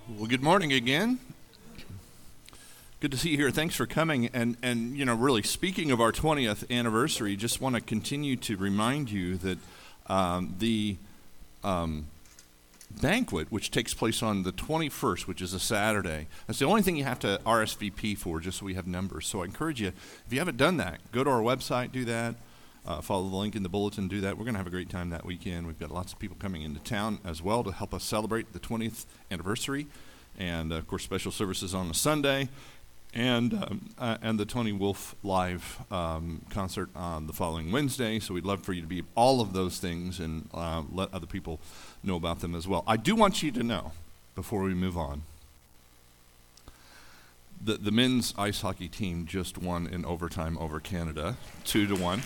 Well, good morning again. Good to see you here. Thanks for coming. And really, speaking of our 20th anniversary, just want to continue to remind you that the banquet, which takes place on the 21st, which is a Saturday, that's the only thing you have to RSVP for, just so we have numbers. So I encourage you, if you haven't done that, go to our website, do that. Follow the link in the bulletin, do that. We're going to have a great time that weekend. We've got lots of people coming into town as well to help us celebrate the 20th anniversary. And, of course, special services on a Sunday. And the Tony Wolf live concert on the following Wednesday. So we'd love for you to be all of those things and let other people know about them as well. I do want you to know, before we move on, the men's ice hockey team just won in overtime over Canada, 2-1.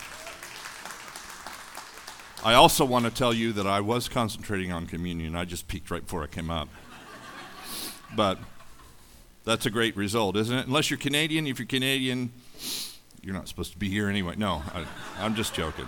I also want to tell you that I was concentrating on communion. I just peeked right before I came up. But that's a great result, isn't it? Unless you're Canadian. If you're Canadian, you're not supposed to be here anyway. No, I'm just joking.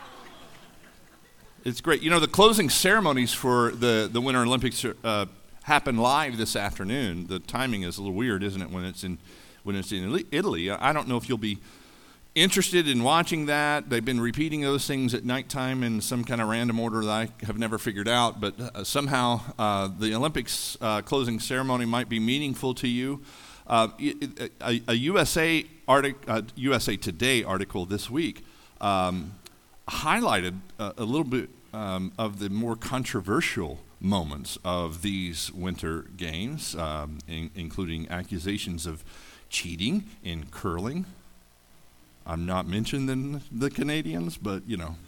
It's great. You know, the closing ceremonies for the Winter Olympics happen live this afternoon. The timing is a little weird, isn't it, when it's in Italy? I don't know if you'll be interested in watching that. They've been repeating those things at nighttime in some kind of random order that I have never figured out, but somehow the Olympics closing ceremony might be meaningful to you. A USA Today article this week highlighted a little bit of the more controversial moments of these Winter Games, including accusations of cheating in curling. I'm not mentioning the Canadians, but,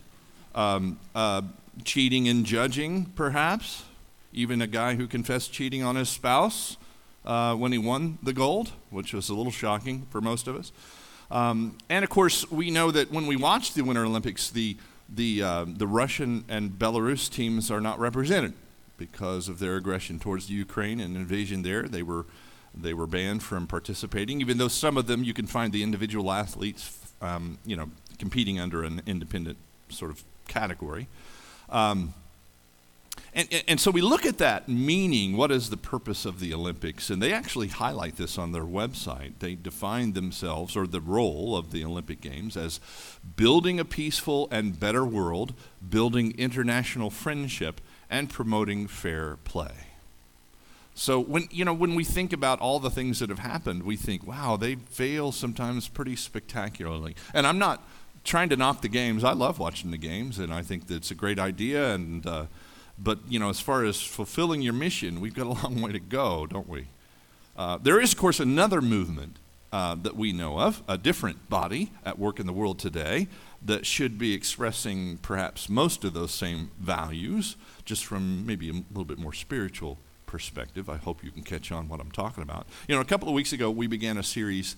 cheating in judging, perhaps. Even a guy who confessed cheating on his spouse when he won the gold, which was a little shocking for most of us. And, of course, we know that when we watch the Winter Olympics, the Russian and Belarus teams are not represented because of their aggression towards the Ukraine and invasion there. They were banned from participating, even though some of them you can find the individual athletes competing under an independent sort of category. And so we look at that meaning, what is the purpose of the Olympics? And they actually highlight this on their website. They define themselves, or the role of the Olympic Games, as building a peaceful and better world, building international friendship, and promoting fair play. So when we think about all the things that have happened, we think, wow, they fail sometimes pretty spectacularly. And I'm not trying to knock the games. I love watching the games, and I think that it's a great idea. But as far as fulfilling your mission, we've got a long way to go, don't we? There is, of course, another movement that we know of, a different body at work in the world today that should be expressing perhaps most of those same values, just from maybe a little bit more spiritual perspective. I hope you can catch on what I'm talking about. A couple of weeks ago, we began a series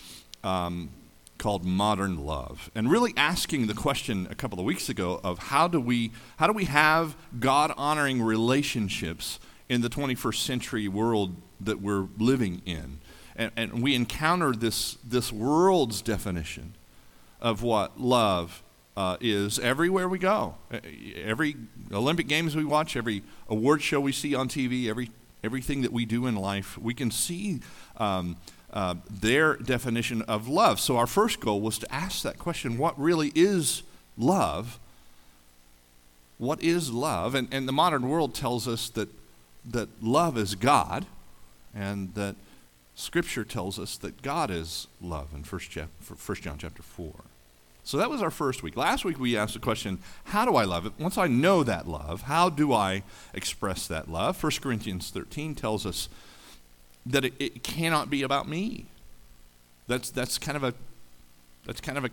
called Modern Love, and really asking the question a couple of weeks ago of how do we have God-honoring relationships in the 21st century world that we're living in. And we encountered this world's definition of what love is everywhere we go. Every Olympic Games we watch, every award show we see on TV, everything that we do in life, we can see their definition of love. So our first goal was to ask that question, what really is love? What is love? And the modern world tells us that love is God, and that Scripture tells us that God is love in 1 John chapter 4. So that was our first week. Last week we asked the question, how do I love it? Once I know that love, how do I express that love? 1 Corinthians 13 tells us that it cannot be about me. That's kind of a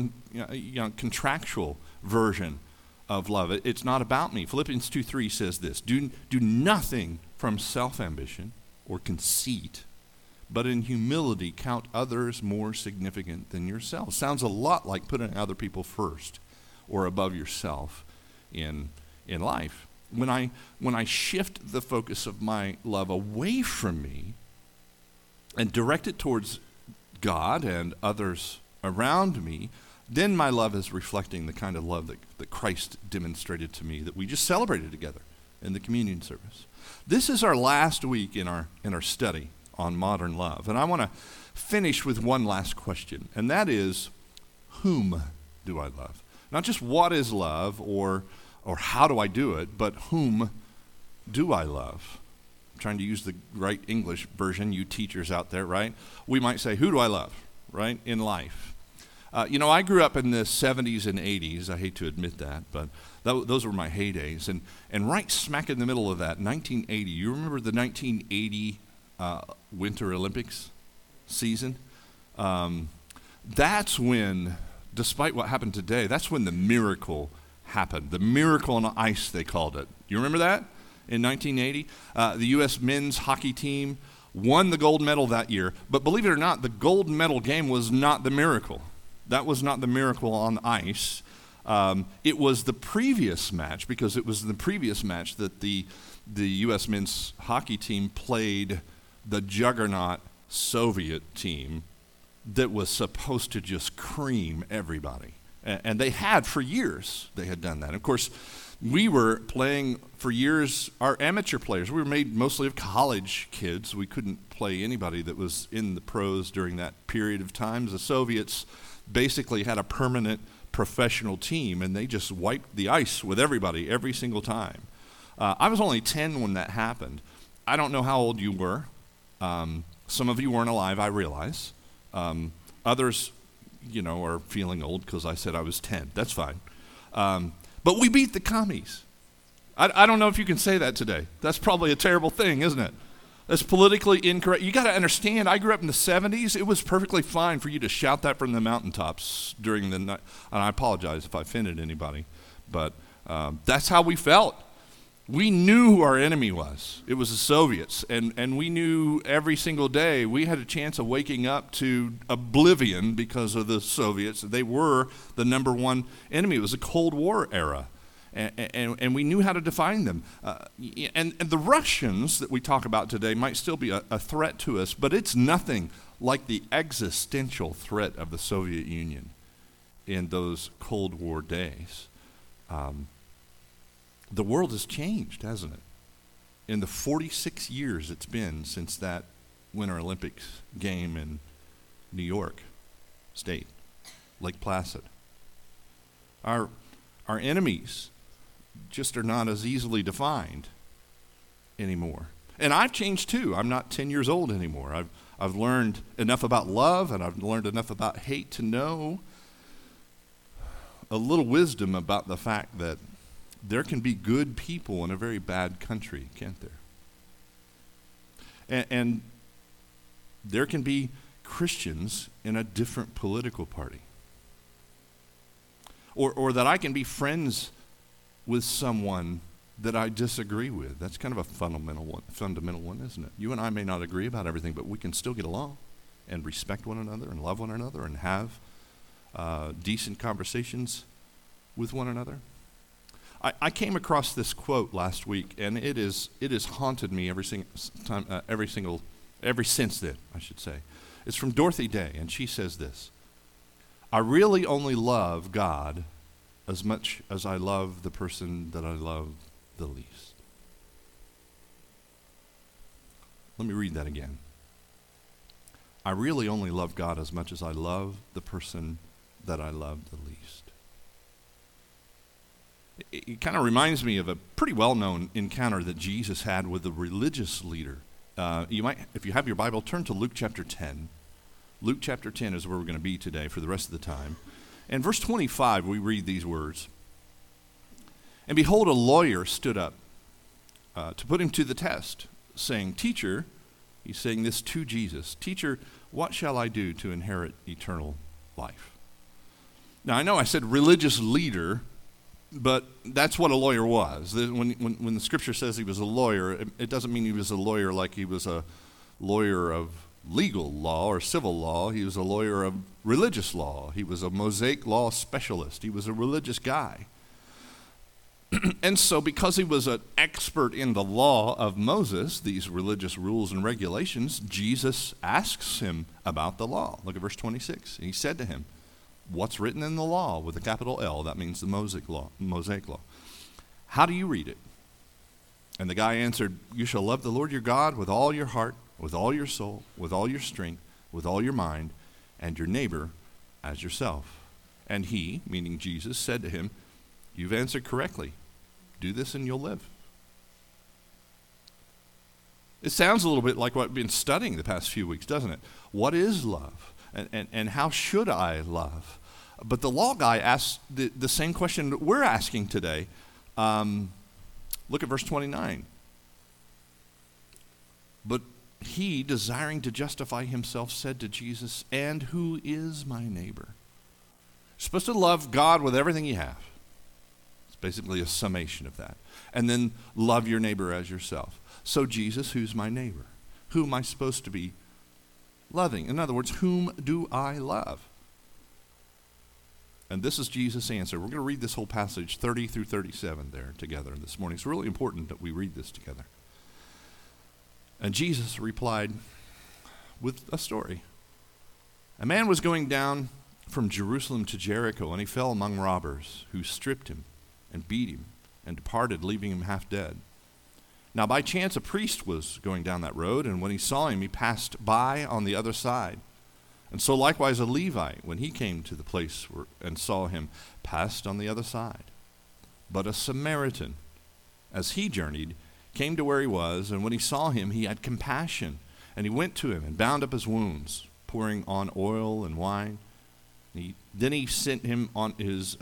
contractual version of love. It's not about me. Philippians 2:3 says this, do nothing from self-ambition or conceit, but in humility count others more significant than yourself. Sounds a lot like putting other people first or above yourself in life. When I shift the focus of my love away from me and direct it towards God and others around me, then my love is reflecting the kind of love that Christ demonstrated to me that we just celebrated together in the communion service. This is our last week in our study on modern love. And I want to finish with one last question, and that is, whom do I love? Not just what is love or how do I do it, but whom do I love? I'm trying to use the right English version, you teachers out there, right? We might say, who do I love, right, in life? I grew up in the 70s and 80s. I hate to admit that, but those were my heydays. And right smack in the middle of that, 1980, you remember the 1980 Winter Olympics season? That's when, despite what happened today, that's when the miracle happened. The miracle on ice, they called it. You remember that? In 1980, the U.S. men's hockey team won the gold medal that year. But believe it or not, the gold medal game was not the miracle. That was not the miracle on ice. It was the previous match, because it was the previous match that the U.S. men's hockey team played the juggernaut Soviet team that was supposed to just cream everybody. And they had for years, they had done that. Of course, we were playing for years, our amateur players. We were made mostly of college kids. We couldn't play anybody that was in the pros during that period of time. The Soviets basically had a permanent professional team, and they just wiped the ice with everybody every single time. I was only 10 when that happened. I don't know how old you were. Some of you weren't alive, I realize. Others, are feeling old because I said I was 10. That's fine. But we beat the commies. I don't know if you can say that today. That's probably a terrible thing, isn't it? That's politically incorrect. You got to understand, I grew up in the 70s. It was perfectly fine for you to shout that from the mountaintops during the night. And I apologize if I offended anybody. But that's how we felt. We knew who our enemy was. It was the Soviets. And we knew every single day we had a chance of waking up to oblivion because of the Soviets. They were the number one enemy. It was a Cold War era. And we knew how to define them. And the Russians that we talk about today might still be a threat to us, but it's nothing like the existential threat of the Soviet Union in those Cold War days. The world has changed, hasn't it? In the 46 years it's been since that Winter Olympics game in New York State, Lake Placid. Our enemies just are not as easily defined anymore. And I've changed too. I'm not 10 years old anymore. I've learned enough about love, and I've learned enough about hate to know a little wisdom about the fact that there can be good people in a very bad country, can't there? And there can be Christians in a different political party. Or that I can be friends with someone that I disagree with. That's kind of a fundamental one, isn't it? You and I may not agree about everything, but we can still get along and respect one another and love one another and have decent conversations with one another. I came across this quote last week, and it has haunted me ever since then, I should say. It's from Dorothy Day, and she says this: "I really only love God as much as I love the person that I love the least." Let me read that again. I really only love God as much as I love the person that I love the least. It kind of reminds me of a pretty well-known encounter that Jesus had with a religious leader. You might, if you have your Bible, turn to Luke chapter 10. Luke chapter 10 is where we're going to be today for the rest of the time. And verse 25, we read these words: "And behold, a lawyer stood up to put him to the test, saying, 'Teacher,'" he's saying this to Jesus, "'Teacher, what shall I do to inherit eternal life?'" Now, I know I said religious leader, but that's what a lawyer was. When the scripture says he was a lawyer, it doesn't mean he was a lawyer like he was a lawyer of legal law or civil law. He was a lawyer of religious law. He was a Mosaic law specialist. He was a religious guy. And so because he was an expert in the law of Moses, these religious rules and regulations, Jesus asks him about the law. Look at verse 26. He said to him, "What's written in the law?" with a capital L. That means the Mosaic law. How do you read it? And the guy answered, "You shall love the Lord your God with all your heart, with all your soul, with all your strength, with all your mind, and your neighbor as yourself." And he, meaning Jesus, said to him, "You've answered correctly. Do this and you'll live." It sounds a little bit like what we've been studying the past few weeks, doesn't it? What is love? And how should I love? But the law guy asks the same question that we're asking today. Look at verse 29. But he, desiring to justify himself, said to Jesus, "And who is my neighbor?" You're supposed to love God with everything you have. It's basically a summation of that. And then love your neighbor as yourself. So Jesus, who's my neighbor? Who am I supposed to be loving? In other words, whom do I love? And this is Jesus' answer. We're going to read this whole passage, 30 through 37 there together this morning. It's really important that we read this together. And Jesus replied with a story. A man was going down from Jerusalem to Jericho, and he fell among robbers, who stripped him and beat him and departed, leaving him half dead. Now by chance a priest was going down that road, and when he saw him, he passed by on the other side. And so likewise a Levite, when he came to the place and saw him, passed on the other side. But a Samaritan, as he journeyed, came to where he was, and when he saw him, he had compassion, and he went to him and bound up his wounds, pouring on oil and wine. Then he set him on his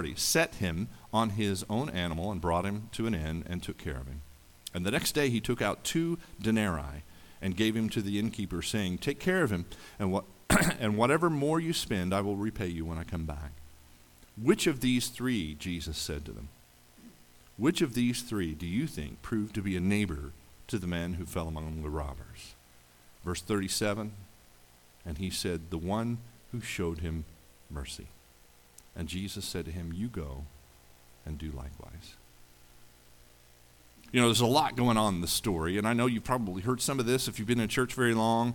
own animal and brought him to an inn and took care of him. And the next day he took out 2 denarii and gave him to the innkeeper, saying, "Take care of him, and whatever more you spend, I will repay you when I come back." Which of these 3, Jesus said to them, which of these 3 do you think proved to be a neighbor to the man who fell among the robbers? Verse 37, and he said, "The one who showed him mercy." And Jesus said to him, "You go and do likewise." You know, there's a lot going on in this story, and I know you've probably heard some of this if you've been in church very long.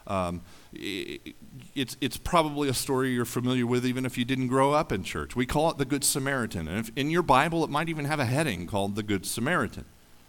It's probably a story you're familiar with even if you didn't grow up in church. We call it the Good Samaritan, and if in your Bible it might even have a heading called the Good Samaritan.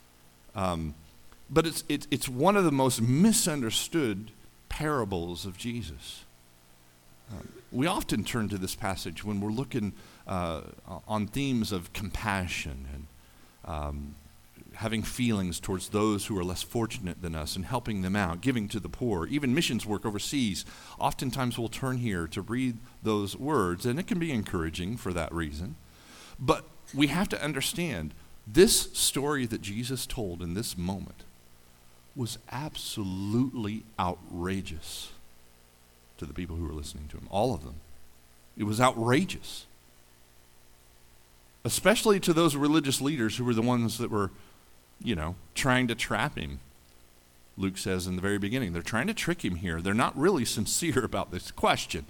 But it's one of the most misunderstood parables of Jesus. We often turn to this passage when we're looking on themes of compassion and having feelings towards those who are less fortunate than us and helping them out, giving to the poor, even missions work overseas. Oftentimes we'll turn here to read those words, and it can be encouraging for that reason. But we have to understand this story that Jesus told in this moment was absolutely outrageous to the people who were listening to him, all of them. It was outrageous, especially to those religious leaders who were the ones that were trying to trap him. Luke says in the very beginning, they're trying to trick him here. They're not really sincere about this question.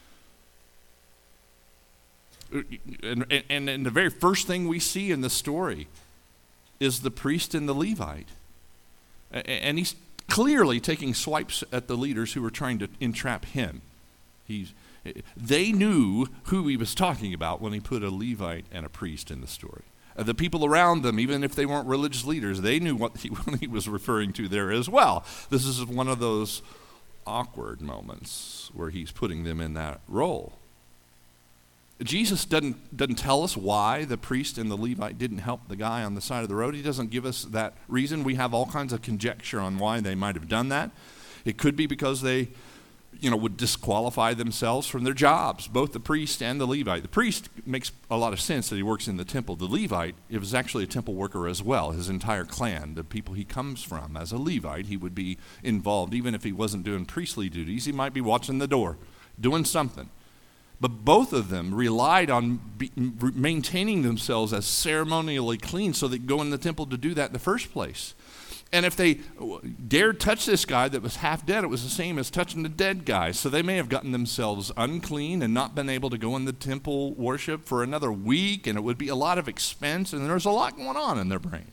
And the very first thing we see in the story is the priest and the Levite. And he's clearly taking swipes at the leaders who were trying to entrap him. They knew who he was talking about when he put a Levite and a priest in the story. The people around them, even if they weren't religious leaders, they knew what he was referring to there as well. This is one of those awkward moments where he's putting them in that role. Jesus doesn't tell us why the priest and the Levite didn't help the guy on the side of the road. He doesn't give us that reason. We have all kinds of conjecture on why they might have done that. It could be because they would disqualify themselves from their jobs, both the priest and the Levite. The priest makes a lot of sense that he works in the temple. The Levite, it was actually a temple worker as well. His entire clan, the people he comes from, as a Levite, he would be involved. Even if he wasn't doing priestly duties, he might be watching the door, doing something. But both of them relied on maintaining themselves as ceremonially clean so they could go in the temple to do that in the first place. And if they dared touch this guy that was half dead, it was the same as touching the dead guy. So they may have gotten themselves unclean and not been able to go in the temple worship for another week, and it would be a lot of expense, and there's a lot going on in their brain.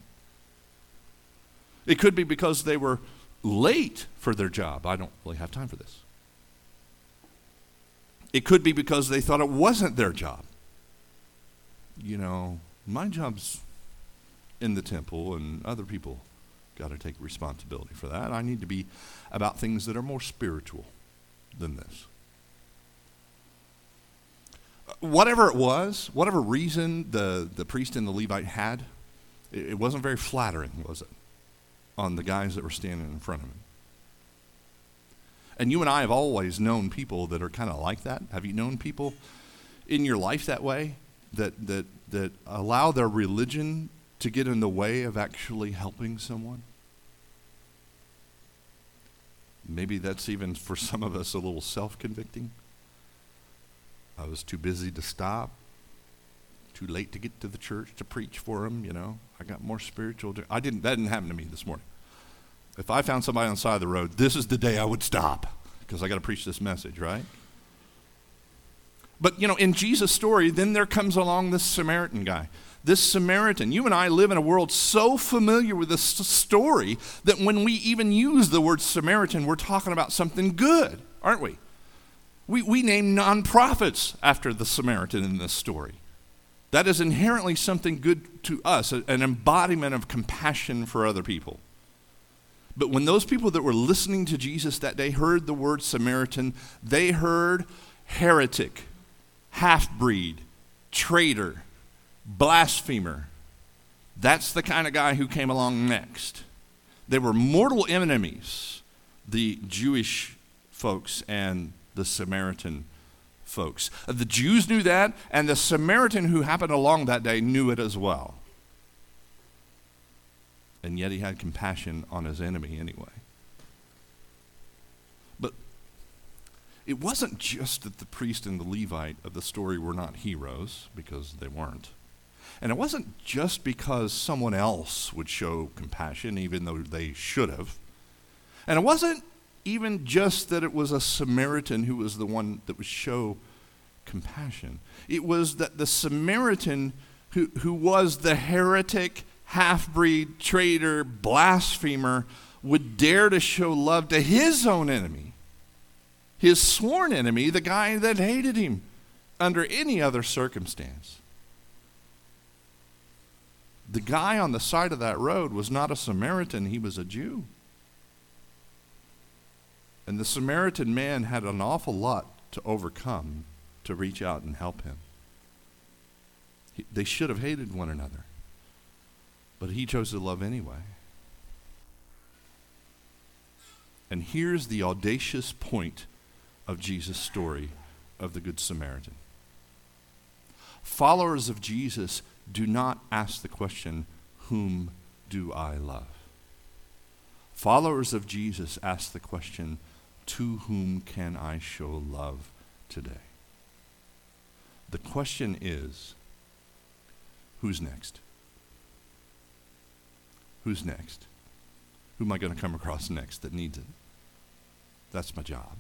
It could be because they were late for their job. I don't really have time for this. It could be because they thought it wasn't their job. My job's in the temple, and other people got to take responsibility for that. I need to be about things that are more spiritual than this. Whatever it was, whatever reason the priest and the Levite had, it wasn't very flattering, was it, on the guys that were standing in front of him. And you and I have always known people that are kind of like that. Have you known people in your life that way, that allow their religion to get in the way of actually helping someone? Maybe that's even for some of us a little self-convicting. I was too busy to stop, too late to get to the church to preach for them, I got more spiritual. That didn't happen to me this morning. If I found somebody on the side of the road, this is the day I would stop, because I got to preach this message, right? But, in Jesus' story, then there comes along this Samaritan guy. This Samaritan, you and I live in a world so familiar with this story that when we even use the word Samaritan, we're talking about something good, aren't we? We name nonprofits after the Samaritan in this story. That is inherently something good to us, an embodiment of compassion for other people. But when those people that were listening to Jesus that day heard the word Samaritan, they heard heretic, half-breed, traitor, blasphemer. That's the kind of guy who came along next. They were mortal enemies, the Jewish folks and the Samaritan folks. The Jews knew that, and the Samaritan who happened along that day knew it as well. And yet he had compassion on his enemy anyway. But it wasn't just that the priest and the Levite of the story were not heroes, because they weren't. And it wasn't just because someone else would show compassion, even though they should have. And it wasn't even just that it was a Samaritan who was the one that would show compassion. It was that the Samaritan who was the heretic, half-breed, traitor, blasphemer, would dare to show love to his own enemy, his sworn enemy, the guy that hated him under any other circumstance. The guy on the side of that road was not a Samaritan, he was a Jew. And the Samaritan man had an awful lot to overcome to reach out and help him. They should have hated one another, but he chose to love anyway. And here's the audacious point of Jesus' story of the Good Samaritan. Followers of Jesus do not ask the question, whom do I love? Followers of Jesus ask the question, to whom can I show love today? The question is, who's next? Who's next? Who am I going to come across next that needs it? That's my job.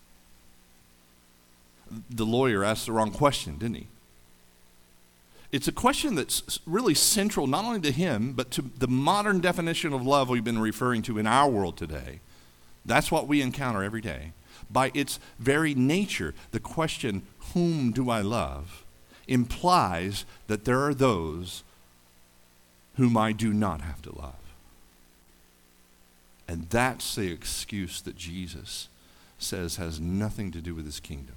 The lawyer asked the wrong question, didn't he? It's a question that's really central not only to him, but to the modern definition of love we've been referring to in our world today. That's what we encounter every day. By its very nature, the question, whom do I love, implies that there are those whom I do not have to love. And that's the excuse that Jesus says has nothing to do with his kingdom.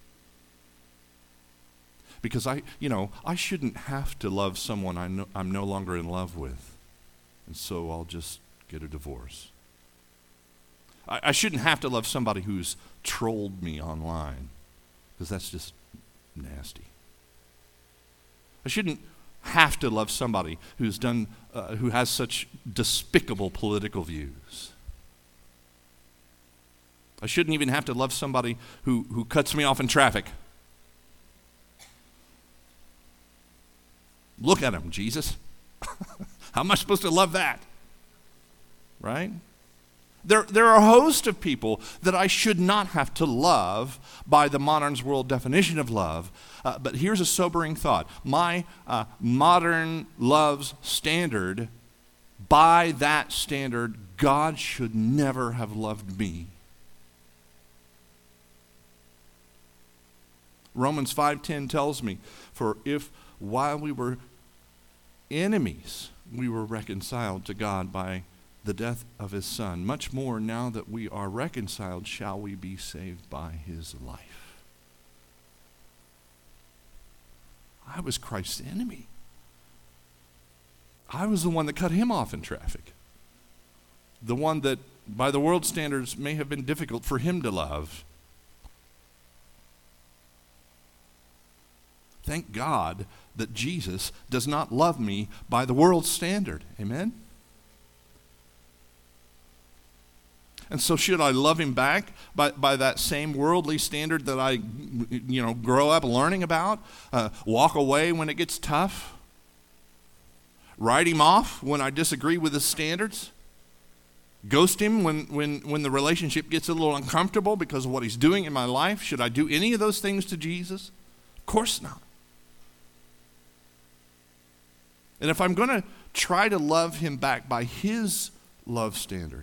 Because I shouldn't have to love someone I'm no longer in love with, and so I'll just get a divorce. I shouldn't have to love somebody who's trolled me online, because that's just nasty. I shouldn't have to love somebody who has such despicable political views. I shouldn't even have to love somebody who cuts me off in traffic. Look at him, Jesus. How am I supposed to love that? Right? There are a host of people that I should not have to love by the modern world definition of love. But here's a sobering thought. My modern love's standard, by that standard, God should never have loved me. Romans 5:10 tells me, for if while we were enemies, we were reconciled to God by the death of his Son, much more now that we are reconciled shall we be saved by his life. I was Christ's enemy. I was the one that cut him off in traffic. The one that, by the world's standards, may have been difficult for him to love. Thank God that Jesus does not love me by the world's standard. Amen? And so should I love him back by that same worldly standard that I grow up learning about? Walk away when it gets tough? Write him off when I disagree with his standards? Ghost him when the relationship gets a little uncomfortable because of what he's doing in my life? Should I do any of those things to Jesus? Of course not. And if I'm going to try to love him back by his love standard,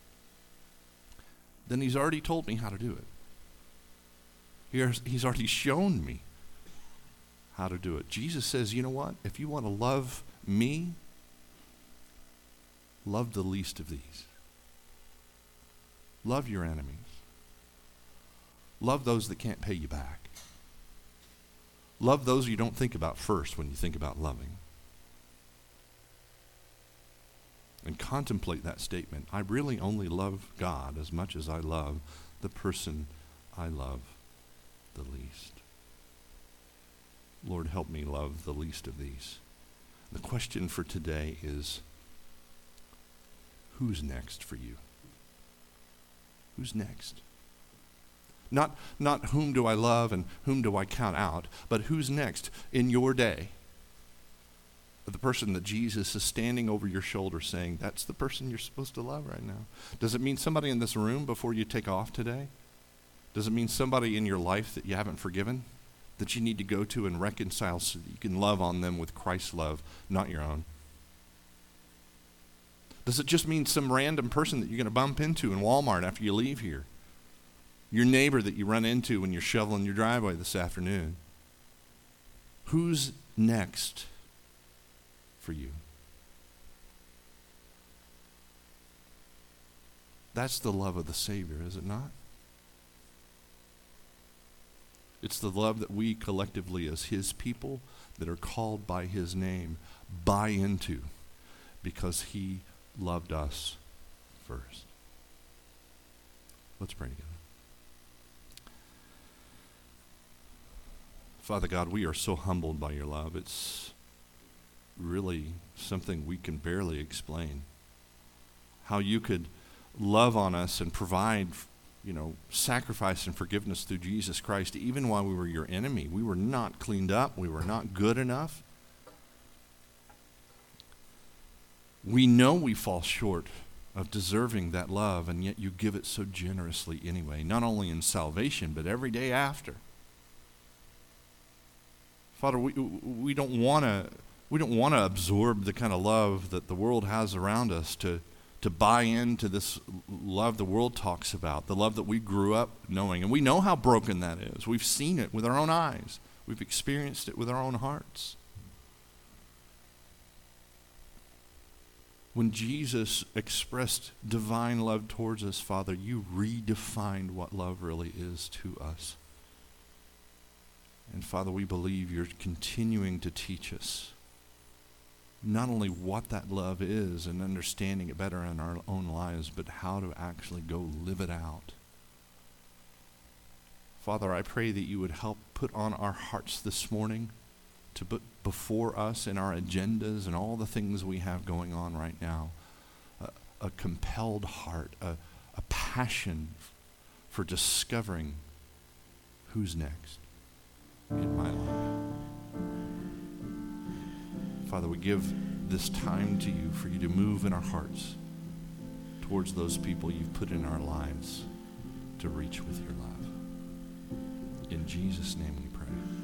then he's already told me how to do it. He's already shown me how to do it. Jesus says, you know what? If you want to love me, love the least of these. Love your enemies. Love those that can't pay you back. Love those you don't think about first when you think about loving. And contemplate that statement. I really only love God as much as I love the person I love the least. Lord, help me love the least of these. The question for today is, who's next for you? Who's next? Not whom do I love and whom do I count out, but who's next in your day? The person that Jesus is standing over your shoulder saying, that's the person you're supposed to love right now. Does it mean somebody in this room before you take off today? Does it mean somebody in your life that you haven't forgiven, that you need to go to and reconcile so that you can love on them with Christ's love, not your own? Does it just mean some random person that you're going to bump into in Walmart after you leave here? Your neighbor that you run into when you're shoveling your driveway this afternoon? Who's next for you? That's the love of the Savior, is it not? It's the love that we collectively as his people that are called by his name buy into because he loved us first. Let's pray together. Father God, we are so humbled by your love. It's really something we can barely explain. How you could love on us and provide, sacrifice and forgiveness through Jesus Christ, even while we were your enemy. We were not cleaned up. We were not good enough. We know we fall short of deserving that love, and yet you give it so generously anyway, not only in salvation, but every day after. Father, we don't want to absorb the kind of love that the world has around us, to buy into this love the world talks about, the love that we grew up knowing. And we know how broken that is. We've seen it with our own eyes. We've experienced it with our own hearts. When Jesus expressed divine love towards us, Father, you redefined what love really is to us. And Father, we believe you're continuing to teach us not only what that love is and understanding it better in our own lives, but how to actually go live it out. Father, I pray that you would help put on our hearts this morning to put before us in our agendas and all the things we have going on right now, a compelled heart, a passion for discovering who's next in my life. Father, we give this time to you for you to move in our hearts towards those people you've put in our lives to reach with your love. In Jesus' name we pray.